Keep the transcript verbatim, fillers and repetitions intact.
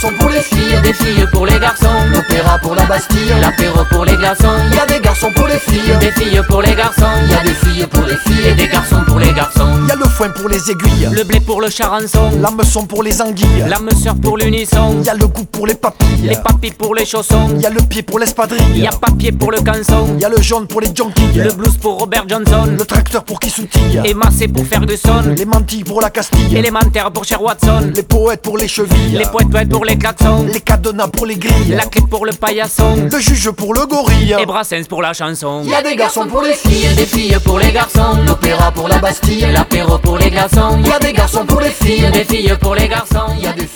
garçons pour les filles, des filles pour les garçons, l'opéra pour la Bastille, l'apéro pour les glaçons, y a des garçons pour les filles, des filles pour les garçons, y a des filles pour les et filles, des garçons pour les garçons. y a le foin pour les aiguilles, Le blé pour le charançon, l'hameçon pour les anguilles, l'âme-sœur pour l'unisson, y a le goût pour les papilles, les papilles pour les chaussons, y a le pied pour l'espadrille, y a papier pour le canson, y a le jaune pour les junkies, le blues pour Robert Johnson, le tracteur pour qui soutille, et Massé pour Ferguson, les mantilles pour la Castille, élémentaire pour Cher Watson, les poètes pour les chevilles, les poètes poètes pour les klaxons, les cadenas pour les grilles, la clé pour le paillasson, le juge pour le gorille, et Brassens pour la chanson. y a des garçons pour les filles, Des filles pour les garçons, l'opéra pour la Bastille, l'apéro pour les glaçons, y a des garçons pour les filles, des filles pour les garçons, y a des